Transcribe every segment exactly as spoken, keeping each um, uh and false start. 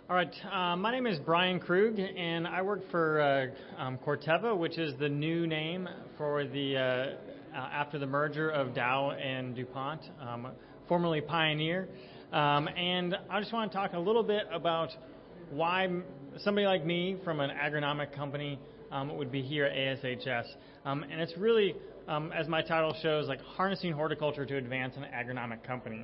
All right, uh, my name is Brian Krug, and I work for uh, um, Corteva, which is the new name for the uh, uh, after the merger of Dow and DuPont, um, formerly Pioneer. Um, and I just want to talk a little bit about why somebody like me from an agronomic company um, would be here at A S H S. Um, and it's really, um, as my title shows, like harnessing horticulture to advance an agronomic company.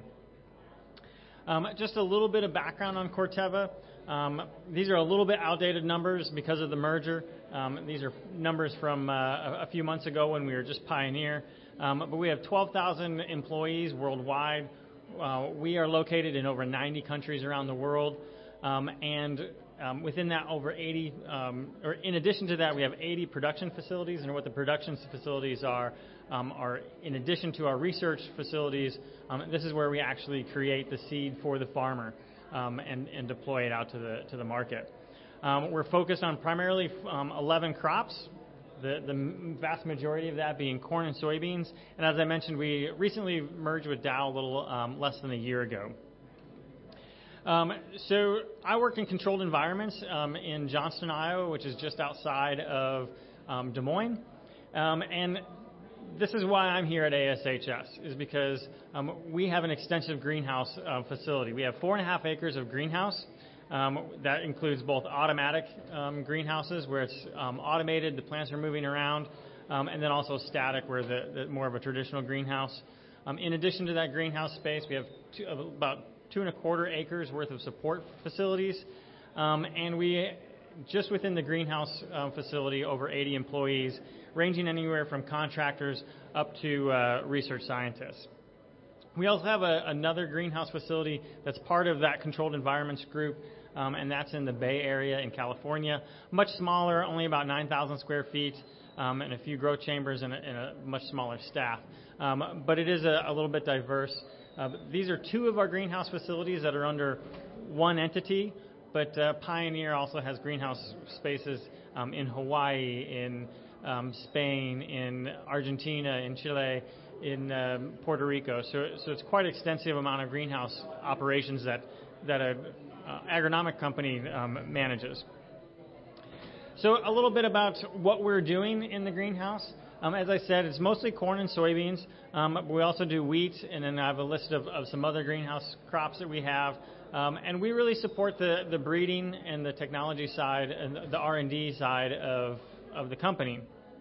Um, just a little bit of background on Corteva. Um, these are a little bit outdated numbers because of the merger. Um, these are numbers from uh, a, a few months ago when we were just Pioneer. Um, but we have twelve thousand employees worldwide. Uh, we are located in over ninety countries around the world. Um, and um, within that, over eighty, um, or in addition to that, we have eighty production facilities. And what the production facilities are, um, are in addition to our research facilities, um, this is where we actually create the seed for the farmer. Um, and, and deploy it out to the to the market. Um, we're focused on primarily um, eleven crops, the, the vast majority of that being corn and soybeans. And as I mentioned, we recently merged with Dow a little um, less than a year ago. Um, so I work in controlled environments um, in Johnston, Iowa, which is just outside of um, Des Moines. Um, and This is why I'm here at A S H S, is because um, we have an extensive greenhouse uh, facility. We have four and a half acres of greenhouse. Um, that includes both automatic um, greenhouses, where it's um, automated, the plants are moving around, um, and then also static, where the, the more of a traditional greenhouse. Um, in addition to that greenhouse space, we have two, about two and a quarter acres worth of support facilities, um, and we just within the greenhouse uh, facility, over eighty employees, ranging anywhere from contractors up to uh, research scientists. We also have a, another greenhouse facility that's part of that controlled environments group, um, and that's in the Bay Area in California. Much smaller, only about nine thousand square feet, um, and a few growth chambers and a, and a much smaller staff. Um, but it is a, a little bit diverse. Uh, these are two of our greenhouse facilities that are under one entity. But uh, Pioneer also has greenhouse spaces um, in Hawaii, in um, Spain, in Argentina, in Chile, in um, Puerto Rico. So, so it's quite an extensive amount of greenhouse operations that that an uh, agronomic company um, manages. So a little bit about what we're doing in the greenhouse. Um, as I said, it's mostly corn and soybeans. Um, but we also do wheat, and then I have a list of, of some other greenhouse crops that we have. Um, and we really support the, the breeding and the technology side and the R and D side of, of the company.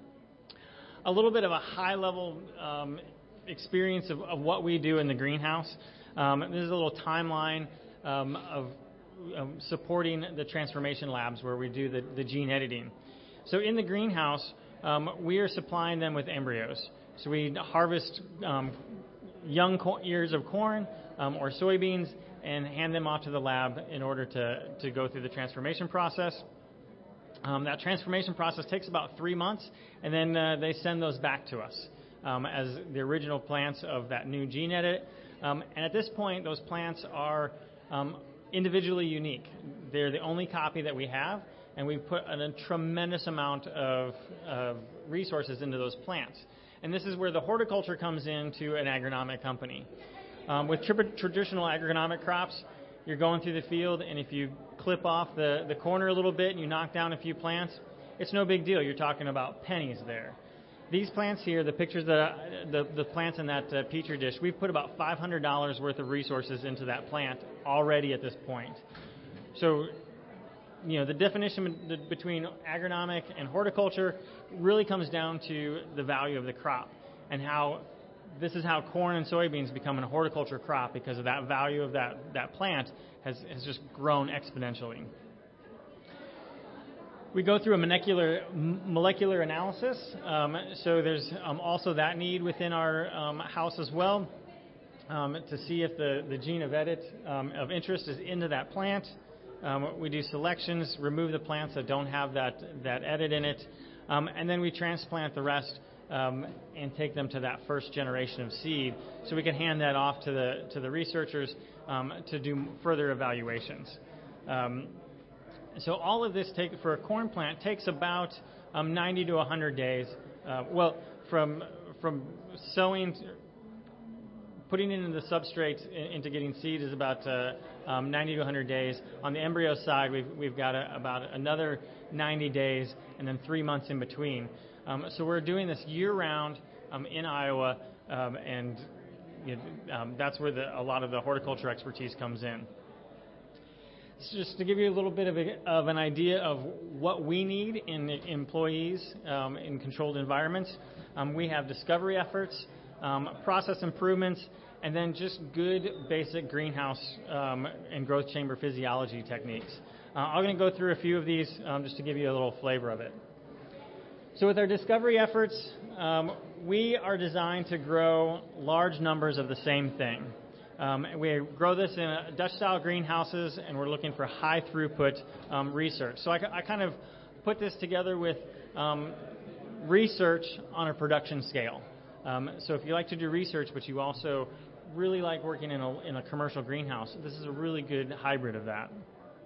A little bit of a high-level um, experience of, of what we do in the greenhouse. Um, this is a little timeline um, of um, supporting the transformation labs where we do the, the gene editing. So in the greenhouse, um, we are supplying them with embryos. So we harvest um, young co- ears of corn um, or soybeans and hand them off to the lab in order to, to go through the transformation process. Um, that transformation process takes about three months, and then uh, they send those back to us um, as the original plants of that new gene edit. Um, and at this point, those plants are um, individually unique. They're the only copy that we have, and we put a, a tremendous amount of, of resources into those plants. And this is where the horticulture comes into an agronomic company. Um, with tri- traditional agronomic crops, you're going through the field, and if you clip off the, the corner a little bit and you knock down a few plants, it's no big deal. You're talking about pennies there. These plants here, the pictures that I, the, the plants in that uh, petri dish, we've put about five hundred dollars worth of resources into that plant already at this point. So, you know, the definition between agronomic and horticulture really comes down to the value of the crop and how this is how corn and soybeans become a horticulture crop, because of that value of that, that plant has, has just grown exponentially. We go through a molecular molecular analysis, um, so there's um, also that need within our um, house as well um, to see if the, the gene of edit um, of interest is into that plant. Um, we do selections, remove the plants that don't have that, that edit in it, um, and then we transplant the rest Um, and take them to that first generation of seed, so we can hand that off to the to the researchers um, to do further evaluations. Um, so all of this take for a corn plant takes about um, ninety to one hundred days. Uh, well, from from sowing, putting it into the substrate in, into getting seed is about uh, um, ninety to one hundred days. On the embryo side, we've, we've got a, about another ninety days and then three months in between. Um, so we're doing this year-round um, in Iowa, um, and you know, um, that's where the, a lot of the horticulture expertise comes in. So just to give you a little bit of, a, of an idea of what we need in employees um, in controlled environments, um, we have discovery efforts, um, process improvements, and then just good basic greenhouse um, and growth chamber physiology techniques. Uh, I'm going to go through a few of these um, just to give you a little flavor of it. So with our discovery efforts, um, we are designed to grow large numbers of the same thing. Um, we grow this in Dutch-style greenhouses, and we're looking for high-throughput um, research. So I, I kind of put this together with um, research on a production scale. Um, so if you like to do research, but you also really like working in a, in a commercial greenhouse, this is a really good hybrid of that.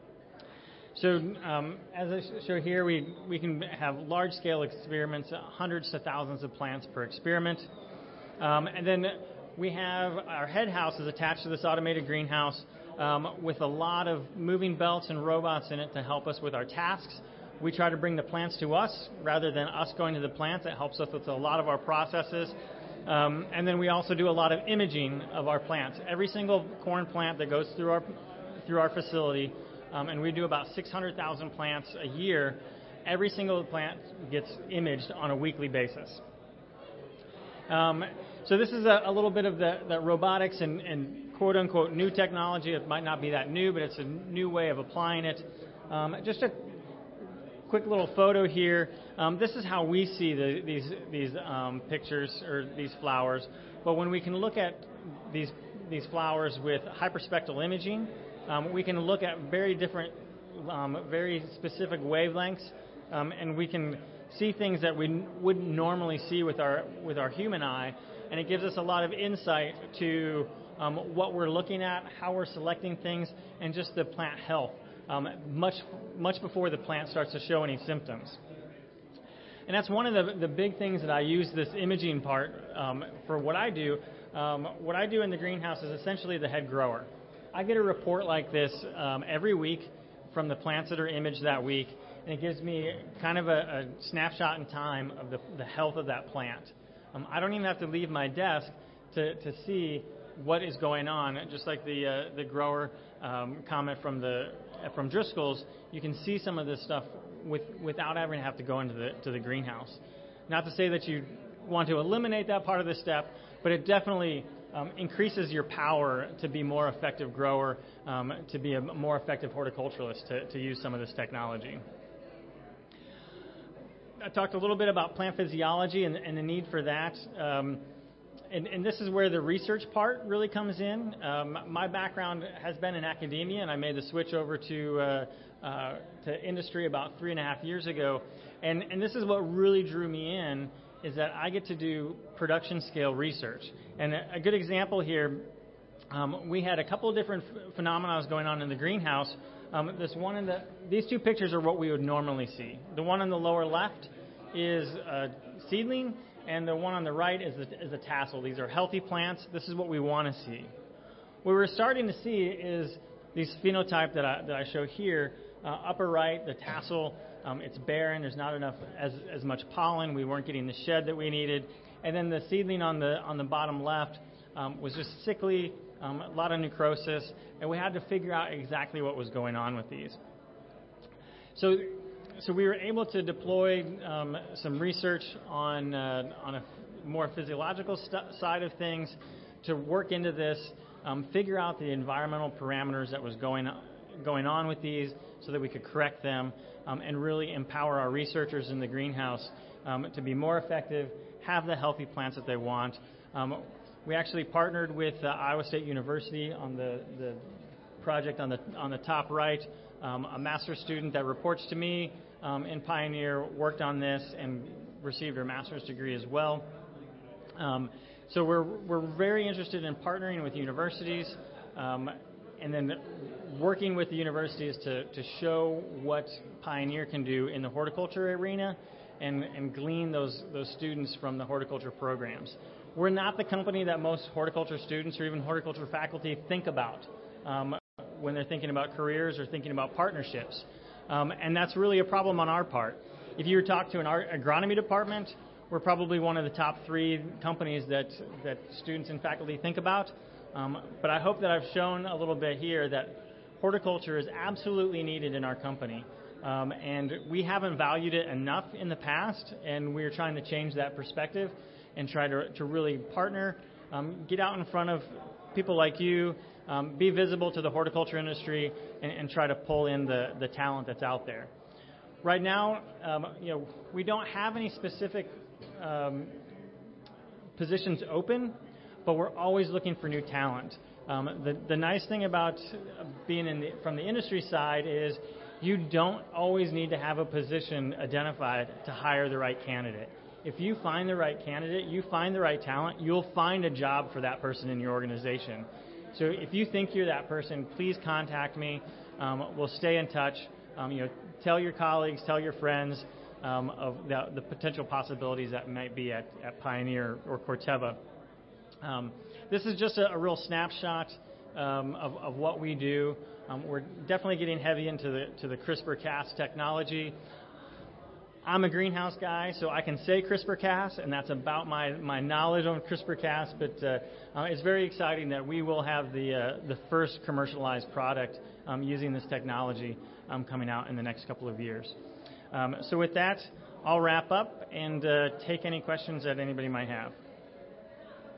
So um, as I show here, we, we can have large-scale experiments, hundreds to thousands of plants per experiment. Um, and then we have our head house is attached to this automated greenhouse um, with a lot of moving belts and robots in it to help us with our tasks. We try to bring the plants to us rather than us going to the plants. It helps us with a lot of our processes. Um, and then we also do a lot of imaging of our plants. Every single corn plant that goes through our through our facility, um, and we do about six hundred thousand plants a year, every single plant gets imaged on a weekly basis. Um, so this is a, a little bit of the, the robotics and, and quote-unquote new technology. It might not be that new, but it's a new way of applying it. Um, just a quick little photo here. Um, this is how we see the, these these um, pictures or these flowers. But when we can look at these these flowers with hyperspectral imaging, um, we can look at very different, um, very specific wavelengths, um, and we can see things that we wouldn't normally see with our with our human eye, and it gives us a lot of insight to um, what we're looking at, how we're selecting things, and just the plant health. Um, much much before the plant starts to show any symptoms. And that's one of the, the big things that I use this imaging part um, for what I do. Um, what I do in the greenhouse is essentially the head grower. I get a report like this um, every week from the plants that are imaged that week, and it gives me kind of a, a snapshot in time of the, the health of that plant. Um, I don't even have to leave my desk to, to see what is going on. Just like the uh, the grower um, comment from the from Driscoll's, you can see some of this stuff with, without ever have to go into the to the greenhouse. Not to say that you want to eliminate that part of the step, but it definitely um, increases your power to be more effective grower, um, to be a more effective horticulturalist, to, to use some of this technology. I talked a little bit about plant physiology and, and the need for that. Um, And, and this is where the research part really comes in. Um, my background has been in academia, and I made the switch over to uh, uh, to industry about three and a half years ago. And, and this is what really drew me in, is that I get to do production scale research. And a, a good example here, um, we had a couple of different f- phenomena going on in the greenhouse. Um, this one in the these two pictures are what we would normally see. The one on the lower left is a seedling, and the one on the right is a, is a tassel. These are healthy plants. This is what we want to see. What we're starting to see is these phenotype that I, that I show here. Uh, upper right, the tassel, um, it's barren. There's not enough as as much pollen. We weren't getting the shed that we needed. And then the seedling on the on the bottom left um, was just sickly, um, a lot of necrosis, and we had to figure out exactly what was going on with these. So. So we were able to deploy um, some research on uh, on a more physiological st- side of things to work into this, um, figure out the environmental parameters that was going on, going on with these, so that we could correct them, um, and really empower our researchers in the greenhouse um, to be more effective, have the healthy plants that they want. Um, we actually partnered with uh, Iowa State University on the, the project on the on the top right. Um, a master's student that reports to me um, in Pioneer worked on this and received her master's degree as well. Um, so we're we're very interested in partnering with universities um, and then working with the universities to, to show what Pioneer can do in the horticulture arena and, and glean those those students from the horticulture programs. we're not the company that most horticulture students or even horticulture faculty think about um, when they're thinking about careers or thinking about partnerships. Um, and that's really a problem on our part. If you were to talk to an agronomy department, we're probably one of the top three companies that, that students and faculty think about. Um, but I hope that I've shown a little bit here that horticulture is absolutely needed in our company. Um, and we haven't valued it enough in the past, and we're trying to change that perspective and try to, to really partner, um, get out in front of people like you, um, be visible to the horticulture industry, and, and try to pull in the, the talent that's out there. Right now, um, you know, we don't have any specific um, positions open, but we're always looking for new talent. Um, the, the nice thing about being in the, from the industry side is you don't always need to have a position identified to hire the right candidate. If you find the right candidate, you find the right talent, you'll find a job for that person in your organization. So if you think you're that person, please contact me. Um, we'll stay in touch. Um, you know, tell your colleagues, tell your friends um, of the, the potential possibilities that might be at, at Pioneer or Corteva. Um, this is just a, a real snapshot um, of, of what we do. Um, we're definitely getting heavy into the, to the CRISPR Cas technology. I'm a greenhouse guy, so I can say CRISPR Cas, and that's about my, my knowledge on CRISPR Cas, but uh, uh, it's very exciting that we will have the, uh, the first commercialized product um, using this technology um, coming out in the next couple of years. Um, so with that, I'll wrap up and uh, take any questions that anybody might have.